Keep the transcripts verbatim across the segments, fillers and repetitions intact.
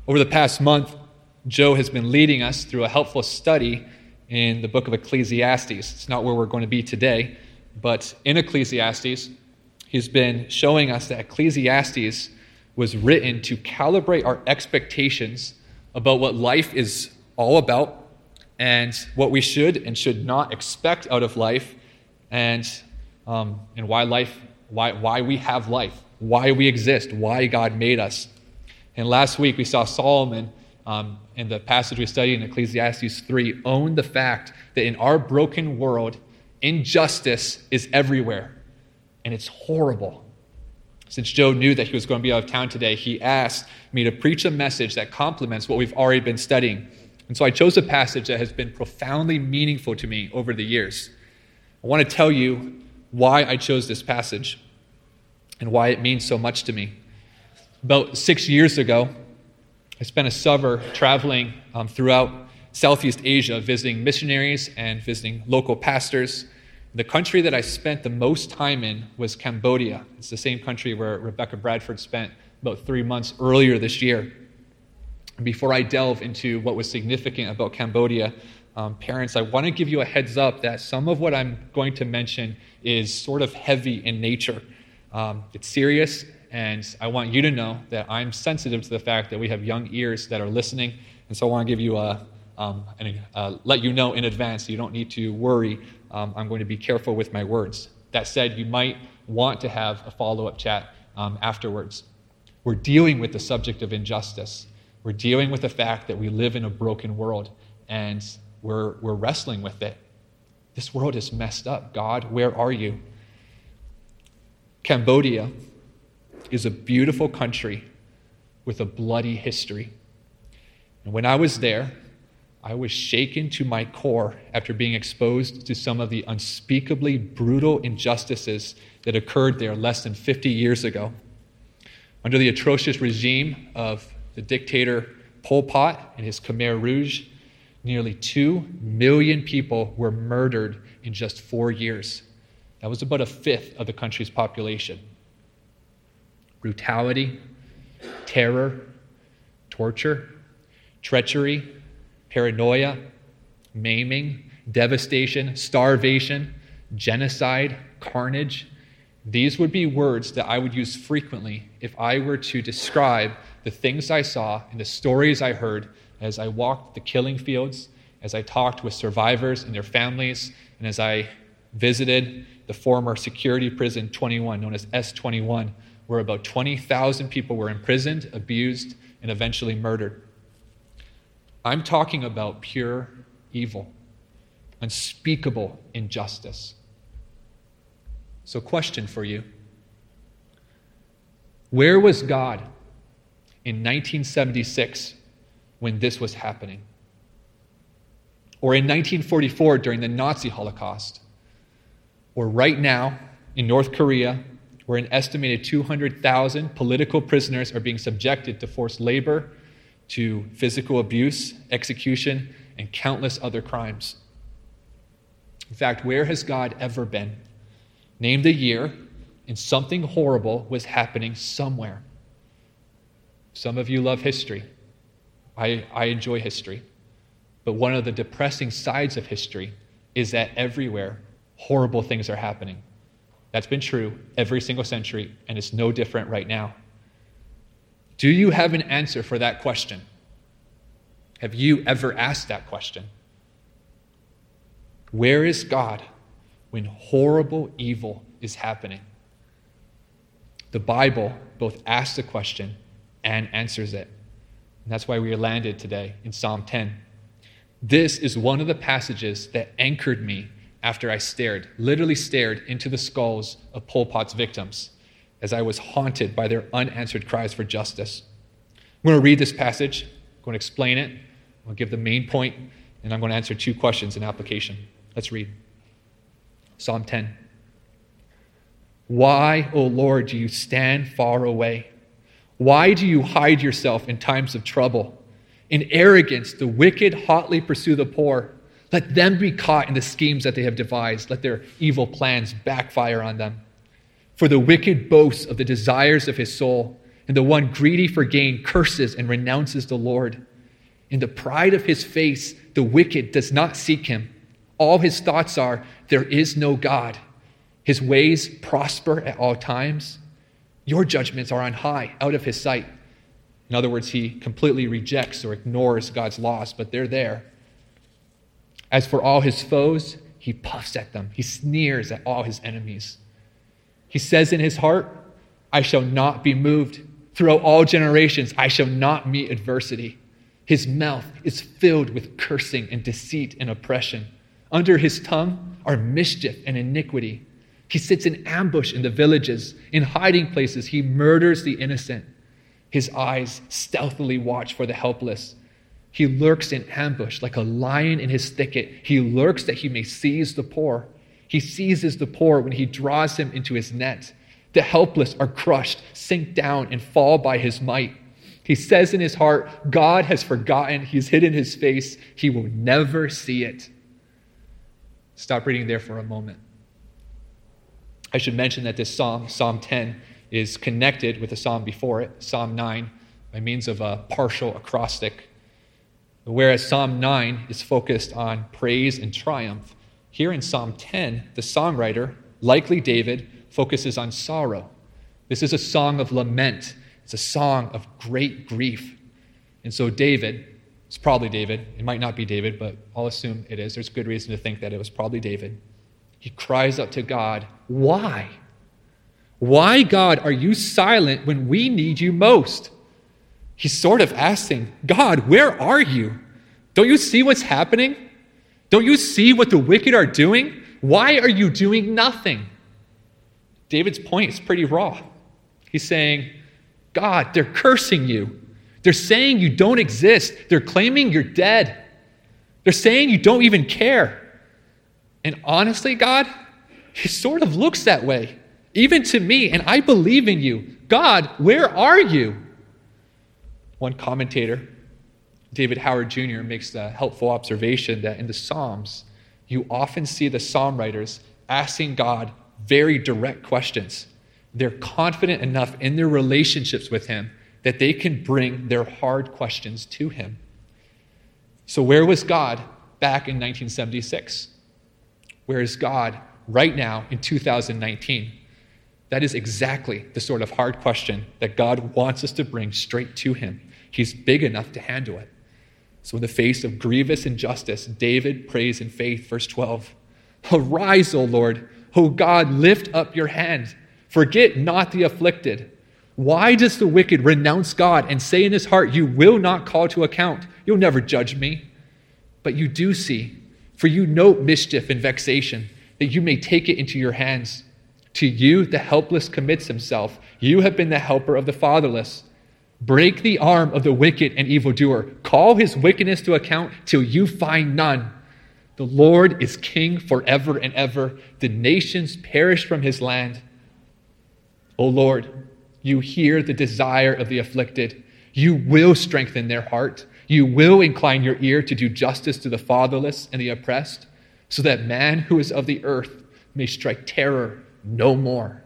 Over the past month, Joe has been leading us through a helpful study in the book of Ecclesiastes. It's not where we're going to be today, but in Ecclesiastes, he's been showing us that Ecclesiastes was written to calibrate our expectations about what life is all about and what we should and should not expect out of life, and um, and why life, why why we have life, why we exist, why God made us. And last week we saw Solomon um, in the passage we studied in Ecclesiastes three own the fact that in our broken world, injustice is everywhere, and it's horrible. Since Joe knew that he was going to be out of town today, he asked me to preach a message that complements what we've already been studying. And so I chose a passage that has been profoundly meaningful to me over the years. I want to tell you why I chose this passage and why it means so much to me. About six years ago, I spent a summer traveling um, throughout Southeast Asia, visiting missionaries and visiting local pastors. The country that I spent the most time in was Cambodia. It's the same country where Rebecca Bradford spent about three months earlier this year. Before I delve into what was significant about Cambodia, um, parents, I want to give you a heads up that some of what I'm going to mention is sort of heavy in nature. Um, it's serious, and I want you to know that I'm sensitive to the fact that we have young ears that are listening, and so I want to give you a, um, an, uh, let you know in advance so you don't need to worry. Um, I'm going to be careful with my words. That said, you might want to have a follow-up chat um, afterwards. We're dealing with the subject of injustice. We're dealing with the fact that we live in a broken world, and we're, we're wrestling with it. This world is messed up. God, where are you? Cambodia is a beautiful country with a bloody history. And when I was there, I was shaken to my core after being exposed to some of the unspeakably brutal injustices that occurred there less than fifty years ago. Under the atrocious regime of the dictator Pol Pot and his Khmer Rouge, nearly two million people were murdered in just four years. That was about a fifth of the country's population. Brutality, terror, torture, treachery, paranoia, maiming, devastation, starvation, genocide, carnage. These would be words that I would use frequently if I were to describe the things I saw and the stories I heard as I walked the killing fields, as I talked with survivors and their families, and as I visited the former security prison twenty-one, known as S twenty-one, where about twenty thousand people were imprisoned, abused, and eventually murdered. I'm talking about pure evil, unspeakable injustice. So, question for you. Where was God in nineteen seventy-six when this was happening? Or in nineteen forty-four during the Nazi Holocaust? Or right now in North Korea, where an estimated two hundred thousand political prisoners are being subjected to forced labor, to physical abuse, execution, and countless other crimes? In fact, where has God ever been? Name the year, and something horrible was happening somewhere. Some of you love history. I, I enjoy history. But one of the depressing sides of history is that everywhere, horrible things are happening. That's been true every single century, and it's no different right now. Do you have an answer for that question? Have you ever asked that question? Where is God when horrible evil is happening? The Bible both asks the question and answers it. And that's why we landed today in Psalm ten. This is one of the passages that anchored me after I stared, literally stared into the skulls of Pol Pot's victims as I was haunted by their unanswered cries for justice. I'm going to read this passage. I'm going to explain it. I'm going to give the main point, and I'm going to answer two questions in application. Let's read. Psalm ten. Why, O Lord, do you stand far away? Why do you hide yourself in times of trouble? In arrogance, the wicked hotly pursue the poor. Let them be caught in the schemes that they have devised. Let their evil plans backfire on them. For the wicked boasts of the desires of his soul, And the one greedy for gain curses and renounces the Lord. In the pride of his face, the wicked does not seek him. All his thoughts are, there is no God. His ways prosper at all times. Your judgments are on high, out of his sight. In other words, he completely rejects or ignores God's laws, but they're there. As for all his foes, he puffs at them. He sneers at all his enemies. He says in his heart, I shall not be moved. Throughout all generations, I shall not meet adversity. His mouth is filled with cursing and deceit and oppression. Under his tongue are mischief and iniquity. He sits in ambush in the villages. In hiding places, he murders the innocent. His eyes stealthily watch for the helpless. He lurks in ambush like a lion in his thicket. He lurks that he may seize the poor. He seizes the poor when he draws him into his net. The helpless are crushed, sink down, and fall by his might. He says in his heart, God has forgotten. He's hidden his face. He will never see it. Stop reading there for a moment. I should mention that this psalm, Psalm ten, is connected with the psalm before it, Psalm nine, by means of a partial acrostic. Whereas Psalm nine is focused on praise and triumph, here in Psalm ten, the songwriter, likely David, focuses on sorrow. This is a song of lament. It's a song of great grief. And so David, it's probably David, it might not be David, but I'll assume it is. There's good reason to think that it was probably David. He cries out to God, why? Why, God, are you silent when we need you most? He's sort of asking, God, where are you? Don't you see what's happening? Don't you see what the wicked are doing? Why are you doing nothing? David's point is pretty raw. He's saying, God, they're cursing you. They're saying you don't exist. They're claiming you're dead. They're saying you don't even care. And honestly, God, he sort of looks that way, even to me, and I believe in you. God, where are you? One commentator, David Howard Junior, makes the helpful observation that in the Psalms, you often see the psalm writers asking God very direct questions. They're confident enough in their relationships with him that they can bring their hard questions to him. So where was God back in nineteen seventy-six? Where is God right now in two thousand nineteen? That is exactly the sort of hard question that God wants us to bring straight to him. He's big enough to handle it. So in the face of grievous injustice, David prays in faith, verse twelve. Arise, O Lord. O God, lift up your hand. Forget not the afflicted. Why does the wicked renounce God and say in his heart, you will not call to account? You'll never judge me. But you do see, for you note mischief and vexation, that you may take it into your hands. To you, the helpless commits himself. You have been the helper of the fatherless. Break the arm of the wicked and evildoer. Call his wickedness to account till you find none. The Lord is king forever and ever. The nations perish from his land. O Lord, you hear the desire of the afflicted. You will strengthen their heart. You will incline your ear to do justice to the fatherless and the oppressed, so that man who is of the earth may strike terror no more.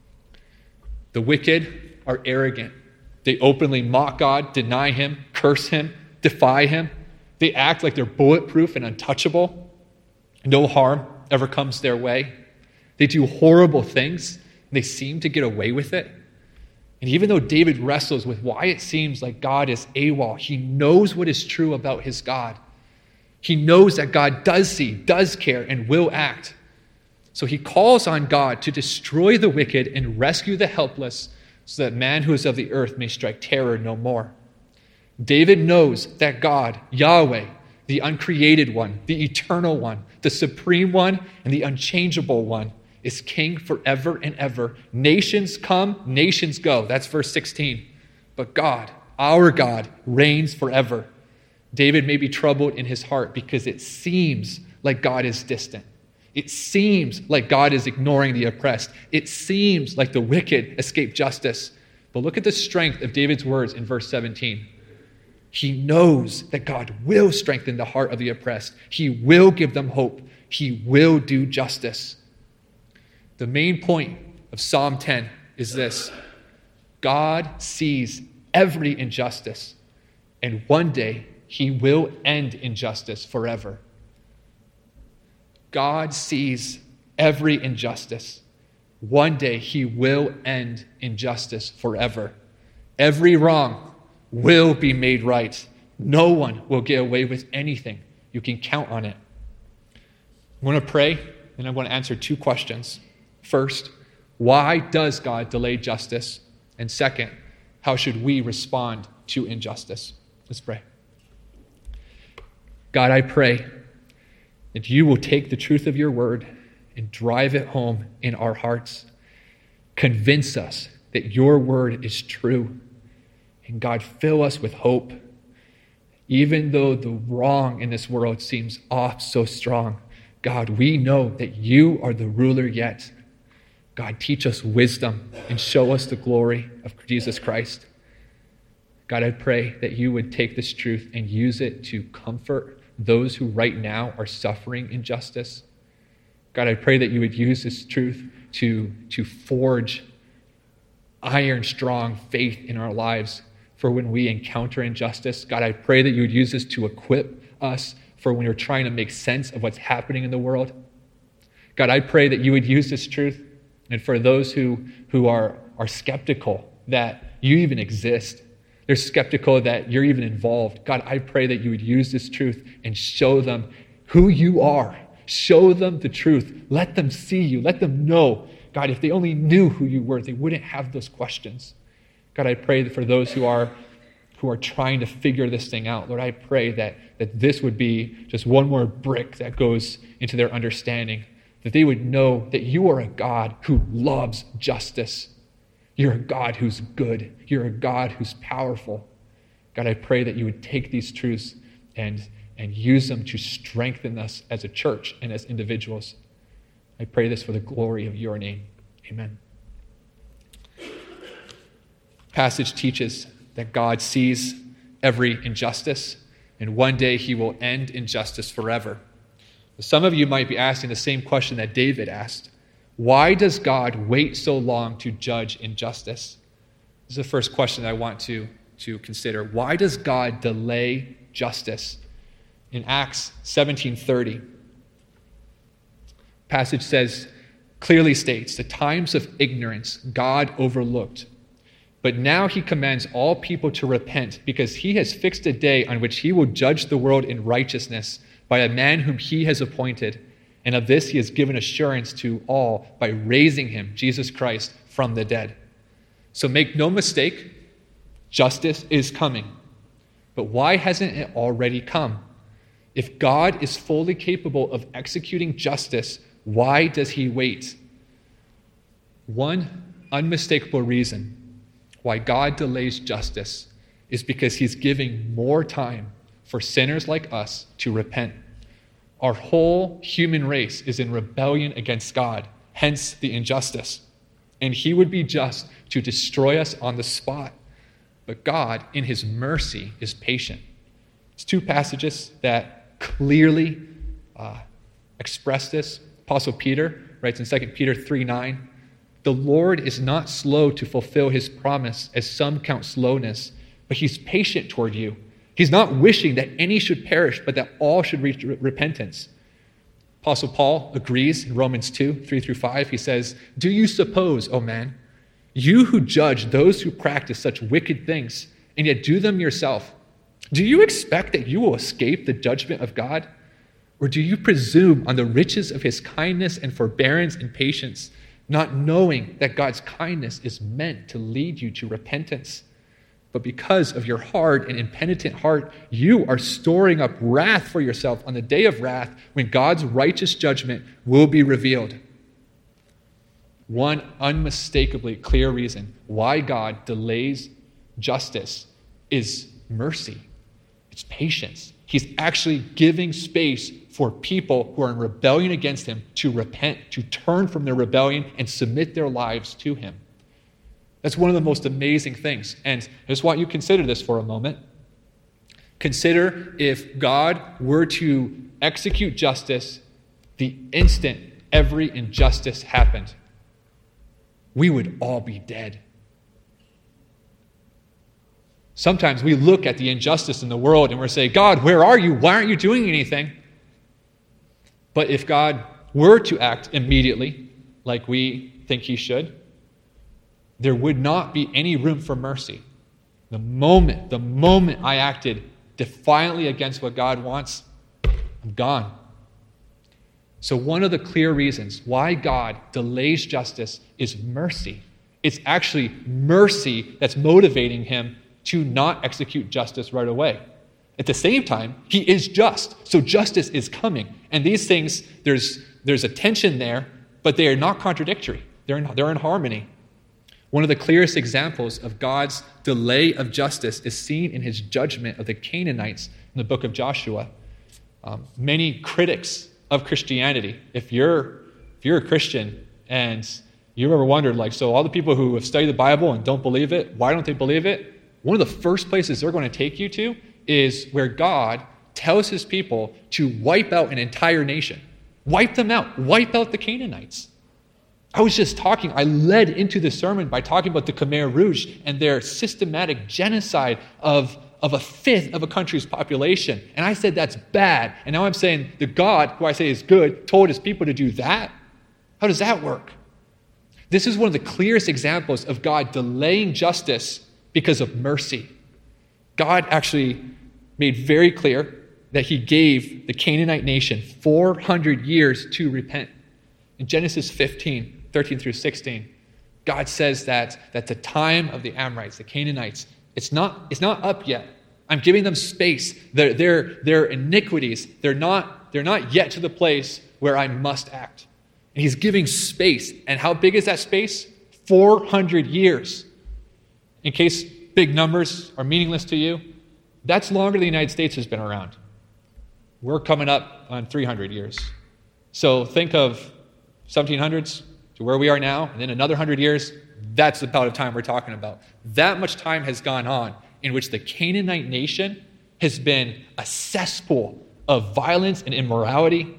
The wicked are arrogant. They openly mock God, deny him, curse him, defy him. They act like they're bulletproof and untouchable. No harm ever comes their way. They do horrible things, and they seem to get away with it. And even though David wrestles with why it seems like God is AWOL, he knows what is true about his God. He knows that God does see, does care, and will act. So he calls on God to destroy the wicked and rescue the helpless, so that man who is of the earth may strike terror no more. David knows that God, Yahweh, the uncreated one, the eternal one, the supreme one, and the unchangeable one, is king forever and ever. Nations come, nations go. That's verse sixteen. But God, our God, reigns forever. David may be troubled in his heart because it seems like God is distant. It seems like God is ignoring the oppressed. It seems like the wicked escape justice. But look at the strength of David's words in verse seventeen. He knows that God will strengthen the heart of the oppressed. He will give them hope. He will do justice. The main point of Psalm ten is this. God sees every injustice, and one day he will end injustice forever. God sees every injustice. One day he will end injustice forever. Every wrong will be made right. No one will get away with anything. You can count on it. I'm going to pray, and I'm going to answer two questions. First, why does God delay justice? And second, how should we respond to injustice? Let's pray. God, I pray that you will take the truth of your word and drive it home in our hearts. Convince us that your word is true. And God, fill us with hope. Even though the wrong in this world seems off so strong, God, we know that you are the ruler yet. God, teach us wisdom and show us the glory of Jesus Christ. God, I pray that you would take this truth and use it to comfort those who right now are suffering injustice. God, I pray that you would use this truth to, to forge iron strong faith in our lives for when we encounter injustice. God, I pray that you would use this to equip us for when you're trying to make sense of what's happening in the world. God, I pray that you would use this truth, and for those who, who are, are skeptical that you even exist, they're skeptical that you're even involved. God, I pray that you would use this truth and show them who you are. Show them the truth. Let them see you. Let them know. God, if they only knew who you were, they wouldn't have those questions. God, I pray that for those who are who are trying to figure this thing out, Lord, I pray that, that this would be just one more brick that goes into their understanding, that they would know that you are a God who loves justice. You're a God who's good. You're a God who's powerful. God, I pray that you would take these truths and, and use them to strengthen us as a church and as individuals. I pray this for the glory of your name. Amen. Passage teaches that God sees every injustice, and one day he will end injustice forever. Some of you might be asking the same question that David asked. Why does God wait so long to judge injustice? This is the first question I want to, to consider. Why does God delay justice? In Acts seventeen thirty, passage says, clearly states, the times of ignorance God overlooked. But now he commands all people to repent, because he has fixed a day on which he will judge the world in righteousness by a man whom he has appointed. And of this he has given assurance to all by raising him, Jesus Christ, from the dead. So make no mistake, justice is coming. But why hasn't it already come? If God is fully capable of executing justice, why does he wait? One unmistakable reason why God delays justice is because he's giving more time for sinners like us to repent. Our whole human race is in rebellion against God, hence the injustice. And he would be just to destroy us on the spot. But God, in his mercy, is patient. It's two passages that clearly uh, express this. Apostle Peter writes in Second Peter three nine, the Lord is not slow to fulfill his promise, as some count slowness, but he's patient toward you. He's not wishing that any should perish, but that all should reach repentance. Apostle Paul agrees in Romans two, three through five. He says, do you suppose, O man, you who judge those who practice such wicked things, and yet do them yourself, do you expect that you will escape the judgment of God? Or do you presume on the riches of his kindness and forbearance and patience, not knowing that God's kindness is meant to lead you to repentance? But because of your hard and impenitent heart, you are storing up wrath for yourself on the day of wrath when God's righteous judgment will be revealed. One unmistakably clear reason why God delays justice is mercy. It's patience. He's actually giving space for people who are in rebellion against him to repent, to turn from their rebellion and submit their lives to him. That's one of the most amazing things. And I just want you to consider this for a moment. Consider if God were to execute justice the instant every injustice happened. We would all be dead. Sometimes we look at the injustice in the world and we're saying, God, where are you? Why aren't you doing anything? But if God were to act immediately, like we think he should, there would not be any room for mercy. The moment, the moment I acted defiantly against what God wants, I'm gone. So one of the clear reasons why God delays justice is mercy. It's actually mercy that's motivating him to not execute justice right away. At the same time, he is just, so justice is coming. And these things, there's there's a tension there, but they are not contradictory. They're in, they're in harmony. One of the clearest examples of God's delay of justice is seen in his judgment of the Canaanites in the book of Joshua. Um, many critics of Christianity, if you're if you're a Christian and you've ever wondered, like, so all the people who have studied the Bible and don't believe it, why don't they believe it? One of the first places they're going to take you to is where God tells his people to wipe out an entire nation. Wipe them out. Wipe out the Canaanites. I was just talking, I led into the sermon by talking about the Khmer Rouge and their systematic genocide of, of a fifth of a country's population. And I said that's bad. And now I'm saying the God, who I say is good, told his people to do that? How does that work? This is one of the clearest examples of God delaying justice because of mercy. God actually made very clear that he gave the Canaanite nation four hundred years to repent. In Genesis fifteen, thirteen through sixteen, God says that, that the time of the Amorites, the Canaanites, it's not, it's not up yet. I'm giving them space. Their, their, their iniquities, they're not, they're not yet to the place where I must act. And he's giving space. And how big is that space? four hundred years. In case big numbers are meaningless to you, that's longer than the United States has been around. We're coming up on three hundred years. So think of seventeen hundreds to where we are now, and then another one hundred years, that's about the time we're talking about. That much time has gone on in which the Canaanite nation has been a cesspool of violence and immorality.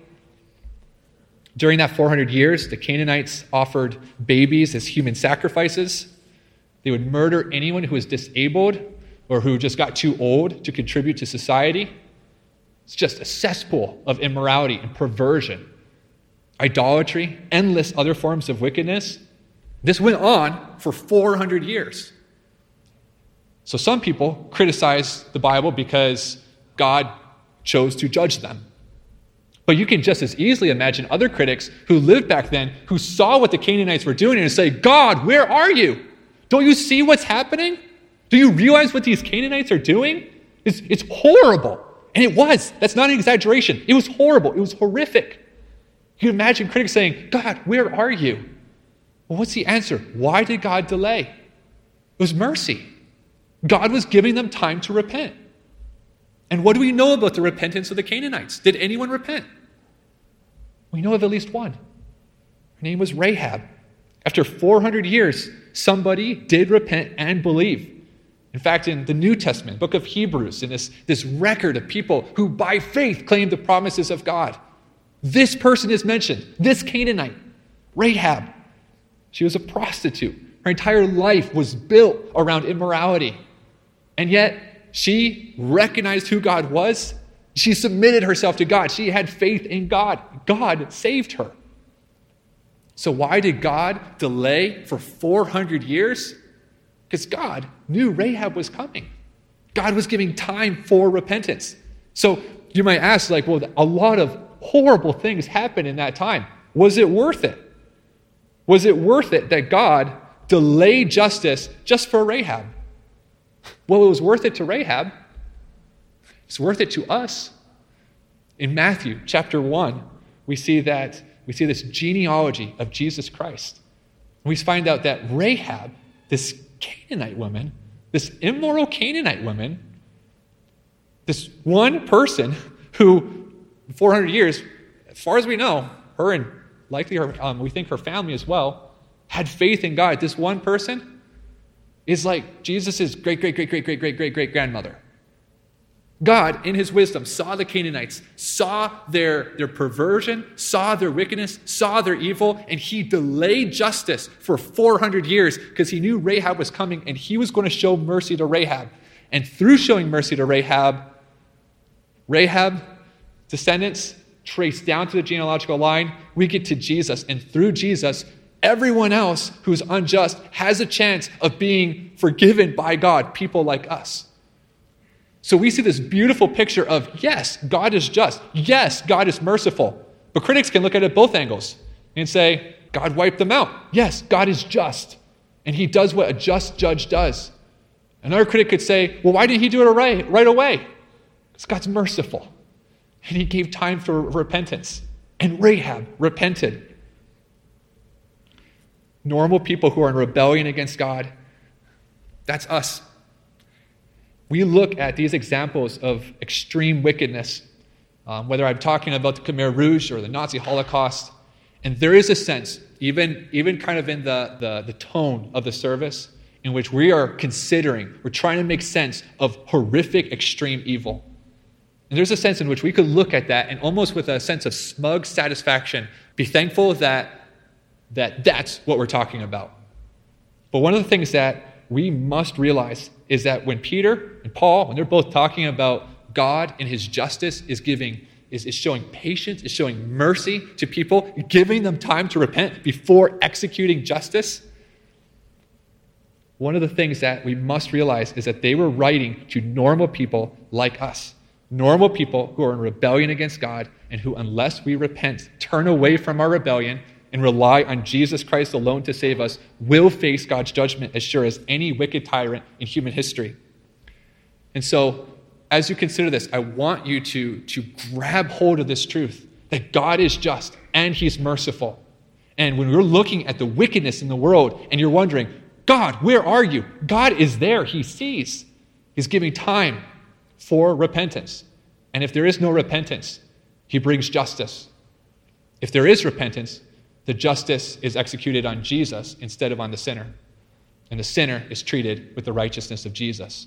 During that four hundred years, the Canaanites offered babies as human sacrifices. They would murder anyone who was disabled or who just got too old to contribute to society. It's just a cesspool of immorality and perversion, idolatry, endless other forms of wickedness. This went on for four hundred years. So some people criticize the Bible because God chose to judge them. But you can just as easily imagine other critics who lived back then, who saw what the Canaanites were doing and say, God, where are you? Don't you see what's happening? Do you realize what these Canaanites are doing? It's, it's horrible. And it was. That's not an exaggeration. It was horrible. It was horrific. You can imagine critics saying, God, where are you? Well, what's the answer? Why did God delay? It was mercy. God was giving them time to repent. And what do we know about the repentance of the Canaanites? Did anyone repent? We know of at least one. Her name was Rahab. After four hundred years, somebody did repent and believe. In fact, in the New Testament, book of Hebrews, in this, this record of people who by faith claimed the promises of God, this person is mentioned, this Canaanite, Rahab. She was a prostitute. Her entire life was built around immorality. And yet, she recognized who God was. She submitted herself to God. She had faith in God. God saved her. So why did God delay for four hundred years? Because God knew Rahab was coming. God was giving time for repentance. So you might ask, like, well, a lot of horrible things happened in that time. Was it worth it? Was it worth it that God delayed justice just for Rahab? Well, it was worth it to Rahab. It's worth it to us. In Matthew chapter one, we see that we see this genealogy of Jesus Christ. We find out that Rahab, this Canaanite woman, this immoral Canaanite woman, this one person who, four hundred years, as far as we know, her and likely her, um, we think her family as well, had faith in God. This one person is like Jesus' great, great, great, great, great, great, great, great grandmother. God, in his wisdom, saw the Canaanites, saw their, their perversion, saw their wickedness, saw their evil, and he delayed justice for four hundred years because he knew Rahab was coming and he was going to show mercy to Rahab. And through showing mercy to Rahab, Rahab, descendants, trace down to the genealogical line, we get to Jesus. And through Jesus, everyone else who's unjust has a chance of being forgiven by God, people like us. So we see this beautiful picture of, yes, God is just. Yes, God is merciful. But critics can look at it both angles and say, God wiped them out. Yes, God is just. And he does what a just judge does. Another critic could say, well, why didn't he do it right, right away? Because God's merciful. And he gave time for repentance. And Rahab repented. Normal people who are in rebellion against God, that's us. We look at these examples of extreme wickedness, um, whether I'm talking about the Khmer Rouge or the Nazi Holocaust, and there is a sense, even, even kind of in the, the, the tone of the service, in which we are considering, we're trying to make sense of horrific, extreme evil. And there's a sense in which we could look at that and almost with a sense of smug satisfaction, be thankful that, that that's what we're talking about. But one of the things that we must realize is that when Peter and Paul, when they're both talking about God and his justice is giving, is, is showing patience, is showing mercy to people, giving them time to repent before executing justice, one of the things that we must realize is that they were writing to normal people like us. Normal people who are in rebellion against God and who, unless we repent, turn away from our rebellion and rely on Jesus Christ alone to save us, will face God's judgment as sure as any wicked tyrant in human history. And so, as you consider this, I want you to, to grab hold of this truth, that God is just and he's merciful. And when we're looking at the wickedness in the world and you're wondering, God, where are you? God is there. He sees. He's giving time for repentance. And if there is no repentance, he brings justice. If there is repentance, the justice is executed on Jesus instead of on the sinner. And the sinner is treated with the righteousness of Jesus.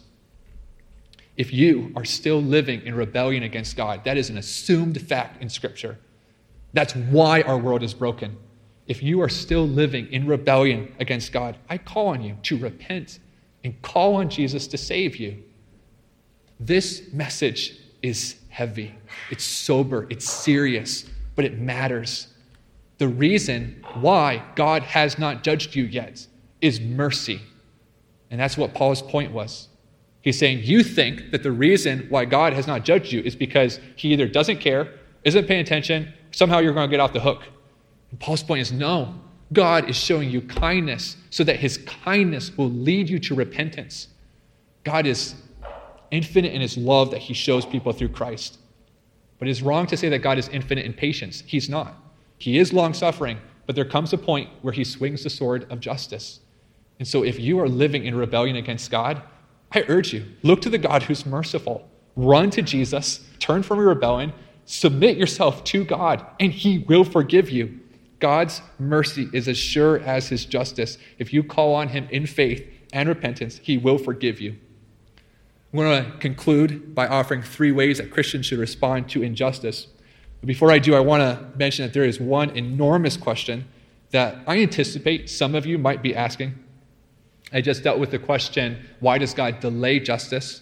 If you are still living in rebellion against God, that is an assumed fact in Scripture. That's why our world is broken. If you are still living in rebellion against God, I call on you to repent and call on Jesus to save you. This message is heavy. It's sober. It's serious, but it matters. The reason why God has not judged you yet is mercy. And that's what Paul's point was. He's saying you think that the reason why God has not judged you is because he either doesn't care, isn't paying attention, somehow you're going to get off the hook. And Paul's point is no. God is showing you kindness so that his kindness will lead you to repentance. God is infinite in his love that he shows people through Christ. But it's wrong to say that God is infinite in patience. He's not. He is long-suffering, but there comes a point where he swings the sword of justice. And so if you are living in rebellion against God, I urge you, look to the God who's merciful. Run to Jesus, turn from your rebellion, submit yourself to God, and he will forgive you. God's mercy is as sure as his justice. If you call on him in faith and repentance, he will forgive you. I'm going to conclude by offering three ways that Christians should respond to injustice. But before I do, I want to mention that there is one enormous question that I anticipate some of you might be asking. I just dealt with the question, why does God delay justice?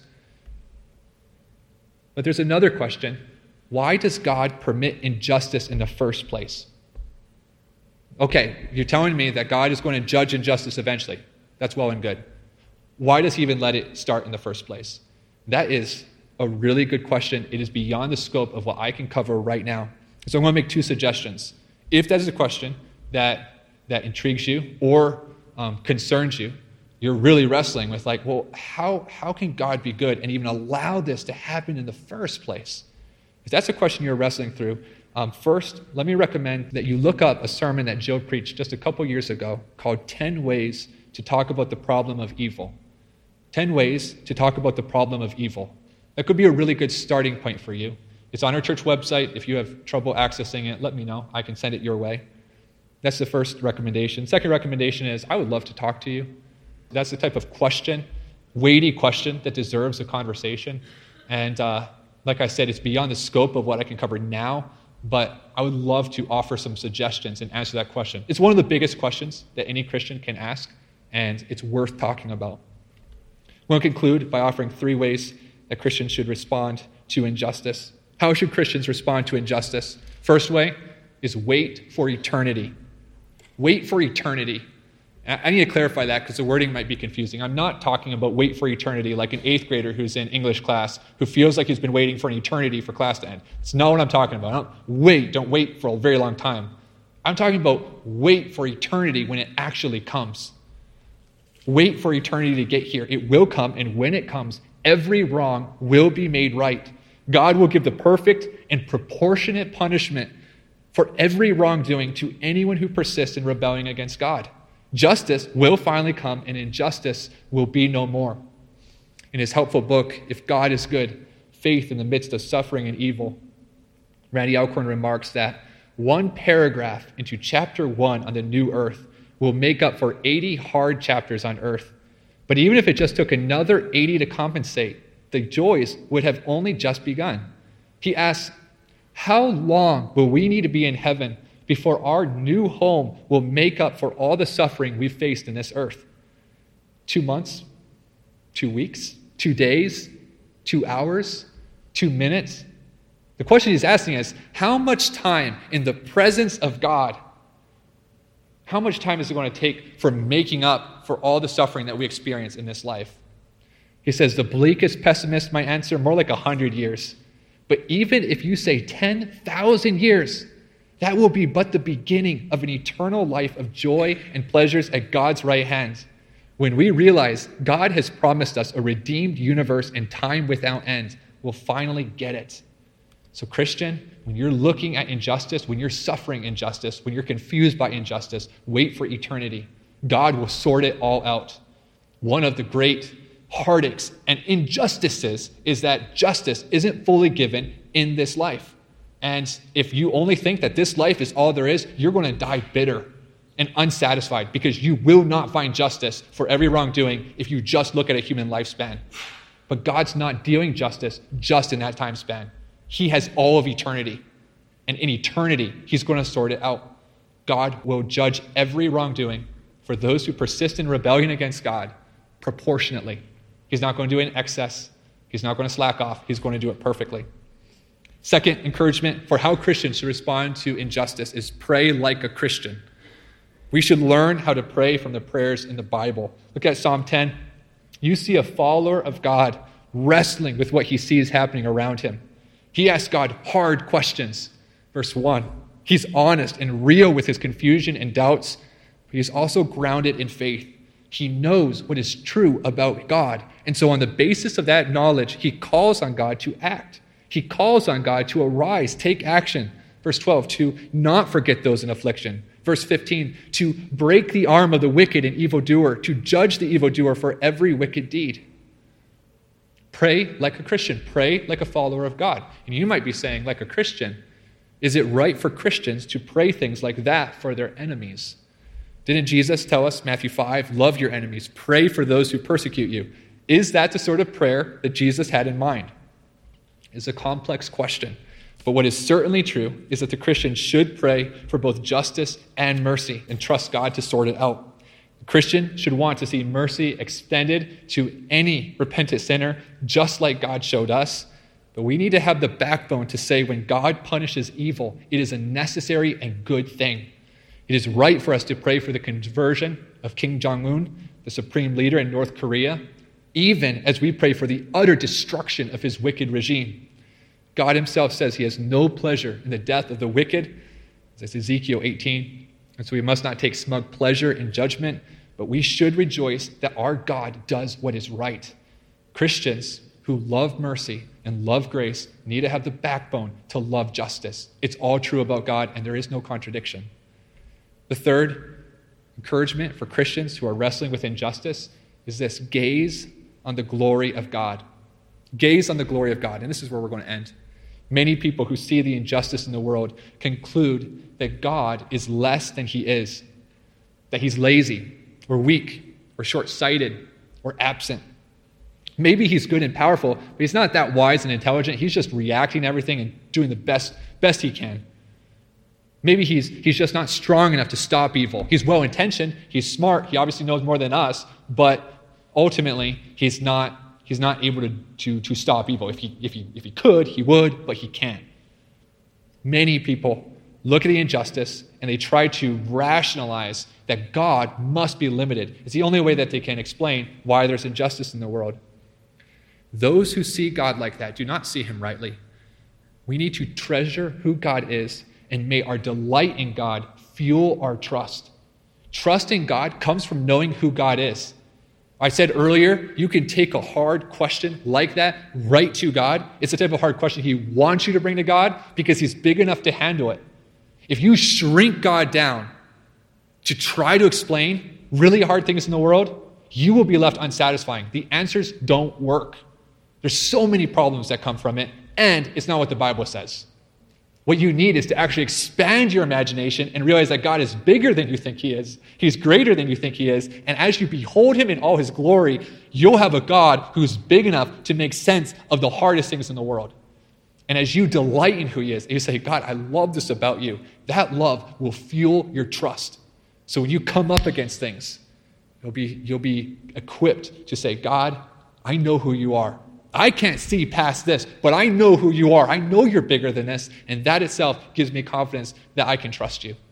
But there's another question, why does God permit injustice in the first place? Okay, you're telling me that God is going to judge injustice eventually. That's well and good. Why does he even let it start in the first place? That is a really good question. It is beyond the scope of what I can cover right now. So I'm going to make two suggestions. If that is a question that, that intrigues you or um, concerns you, you're really wrestling with like, well, how, how can God be good and even allow this to happen in the first place? If that's a question you're wrestling through, um, first, let me recommend that you look up a sermon that Joe preached just a couple years ago called ten ways to Talk About the Problem of Evil. ten ways to talk about the problem of evil. That could be a really good starting point for you. It's on our church website. If you have trouble accessing it, let me know. I can send it your way. That's the first recommendation. Second recommendation is I would love to talk to you. That's the type of question, weighty question that deserves a conversation. And uh, like I said, it's beyond the scope of what I can cover now, but I would love to offer some suggestions and answer that question. It's one of the biggest questions that any Christian can ask, and it's worth talking about. I want to conclude by offering three ways that Christians should respond to injustice. How should Christians respond to injustice? First way is wait for eternity. Wait for eternity. I need to clarify that because the wording might be confusing. I'm not talking about wait for eternity like an eighth grader who's in English class who feels like he's been waiting for an eternity for class to end. It's not what I'm talking about. I don't wait, don't wait for a very long time. I'm talking about wait for eternity when it actually comes. Wait for eternity to get here. It will come, and when it comes, every wrong will be made right. God will give the perfect and proportionate punishment for every wrongdoing to anyone who persists in rebelling against God. Justice will finally come, and injustice will be no more. In his helpful book, If God is Good, Faith in the Midst of Suffering and Evil, Randy Alcorn remarks that one paragraph into chapter one on the new earth will make up for eighty hard chapters on earth. But even if it just took another eighty to compensate, the joys would have only just begun. He asks, how long will we need to be in heaven before our new home will make up for all the suffering we've faced in this earth? Two months? Two weeks? Two days? Two hours? Two minutes? The question he's asking is, how much time in the presence of God, how much time is it going to take for making up for all the suffering that we experience in this life? He says, the bleakest pessimist might answer more like a hundred years. But even if you say ten thousand years, that will be but the beginning of an eternal life of joy and pleasures at God's right hand. When we realize God has promised us a redeemed universe and time without end, we'll finally get it. So Christian, when you're looking at injustice, when you're suffering injustice, when you're confused by injustice, wait for eternity. God will sort it all out. One of the great heartaches and injustices is that justice isn't fully given in this life. And if you only think that this life is all there is, you're going to die bitter and unsatisfied because you will not find justice for every wrongdoing if you just look at a human lifespan. But God's not dealing justice just in that time span. He has all of eternity. And in eternity, he's going to sort it out. God will judge every wrongdoing for those who persist in rebellion against God proportionately. He's not going to do it in excess. He's not going to slack off. He's going to do it perfectly. Second encouragement for how Christians should respond to injustice is pray like a Christian. We should learn how to pray from the prayers in the Bible. Look at Psalm ten. You see a follower of God wrestling with what he sees happening around him. He asks God hard questions. Verse one, he's honest and real with his confusion and doubts, but he's also grounded in faith. He knows what is true about God. And so on the basis of that knowledge, he calls on God to act. He calls on God to arise, take action. Verse twelve, to not forget those in affliction. Verse fifteen, to break the arm of the wicked and evildoer, to judge the evildoer for every wicked deed. Pray like a Christian. Pray like a follower of God. And you might be saying, like a Christian, is it right for Christians to pray things like that for their enemies? Didn't Jesus tell us, Matthew five, love your enemies, pray for those who persecute you? Is that the sort of prayer that Jesus had in mind? It's a complex question. But what is certainly true is that the Christian should pray for both justice and mercy and trust God to sort it out. The Christian should want to see mercy extended to any repentant sinner, just like God showed us. But we need to have the backbone to say when God punishes evil, it is a necessary and good thing. It is right for us to pray for the conversion of Kim Jong-un, the supreme leader in North Korea, even as we pray for the utter destruction of his wicked regime. God himself says he has no pleasure in the death of the wicked. That's Ezekiel eighteen. And so we must not take smug pleasure in judgment, but we should rejoice that our God does what is right. Christians who love mercy and love grace need to have the backbone to love justice. It's all true about God, and there is no contradiction. The third encouragement for Christians who are wrestling with injustice is this: gaze on the glory of God. Gaze on the glory of God. And this is where we're going to end. Many people who see the injustice in the world conclude that God is less than he is, that he's lazy or weak or short-sighted or absent. Maybe he's good and powerful, but he's not that wise and intelligent. He's just reacting to everything and doing the best, best he can. Maybe he's, he's just not strong enough to stop evil. He's well-intentioned. He's smart. He obviously knows more than us, but ultimately, he's not, he's not able to, to, to stop evil. If he, if, he, if he could, he would, but he can't. Many people look at the injustice and they try to rationalize that God must be limited. It's the only way that they can explain why there's injustice in the world. Those who see God like that do not see him rightly. We need to treasure who God is, and may our delight in God fuel our trust. Trust in God comes from knowing who God is. I said earlier, you can take a hard question like that right to God. It's the type of hard question he wants you to bring to God because he's big enough to handle it. If you shrink God down to try to explain really hard things in the world, you will be left unsatisfying. The answers don't work. There's so many problems that come from it, and it's not what the Bible says. What you need is to actually expand your imagination and realize that God is bigger than you think he is. He's greater than you think he is. And as you behold him in all his glory, you'll have a God who's big enough to make sense of the hardest things in the world. And as you delight in who he is, and you say, God, I love this about you, that love will fuel your trust. So when you come up against things, you'll be, you'll be equipped to say, God, I know who you are. I can't see past this, but I know who you are. I know you're bigger than this, and that itself gives me confidence that I can trust you.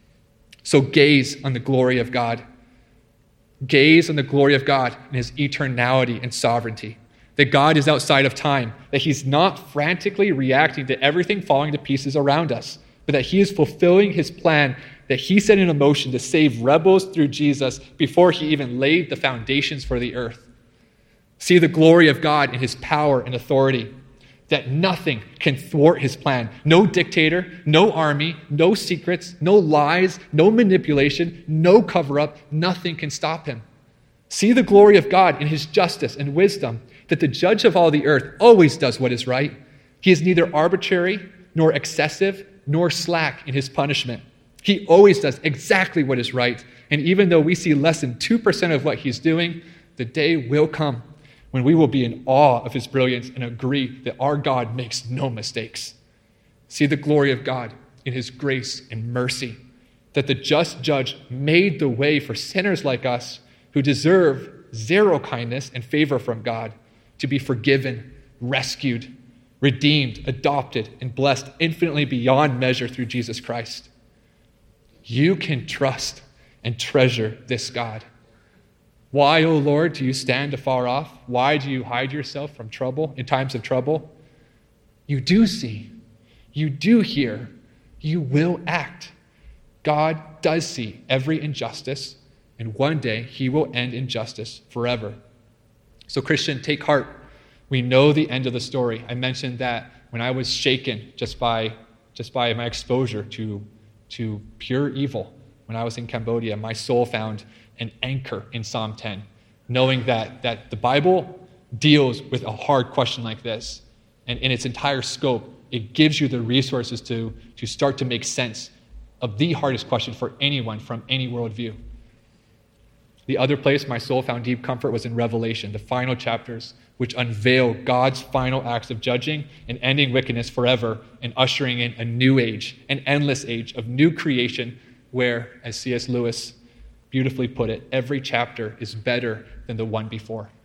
So gaze on the glory of God. Gaze on the glory of God in his eternality and sovereignty. That God is outside of time, that he's not frantically reacting to everything falling to pieces around us, but that he is fulfilling his plan that he set into motion to save rebels through Jesus before he even laid the foundations for the earth. See the glory of God in his power and authority, that nothing can thwart his plan. No dictator, no army, no secrets, no lies, no manipulation, no cover-up. Nothing can stop him. See the glory of God in his justice and wisdom, that the judge of all the earth always does what is right. He is neither arbitrary, nor excessive, nor slack in his punishment. He always does exactly what is right. And even though we see less than two percent of what he's doing, the day will come when we will be in awe of his brilliance and agree that our God makes no mistakes. See the glory of God in his grace and mercy, that the just judge made the way for sinners like us who deserve zero kindness and favor from God to be forgiven, rescued, redeemed, adopted, and blessed infinitely beyond measure through Jesus Christ. You can trust and treasure this God. Why, O Lord, do you stand afar off? Why do you hide yourself from trouble in times of trouble? You do see. You do hear. You will act. God does see every injustice, and one day he will end injustice forever. So, Christian, take heart. We know the end of the story. I mentioned that when I was shaken just by, just by my exposure to, to pure evil, when I was in Cambodia, my soul found an anchor in Psalm ten, knowing that, that the Bible deals with a hard question like this. And in its entire scope, it gives you the resources to, to start to make sense of the hardest question for anyone from any worldview. The other place my soul found deep comfort was in Revelation, the final chapters, which unveil God's final acts of judging and ending wickedness forever and ushering in a new age, an endless age of new creation where, as C S Lewis beautifully put it, every chapter is better than the one before.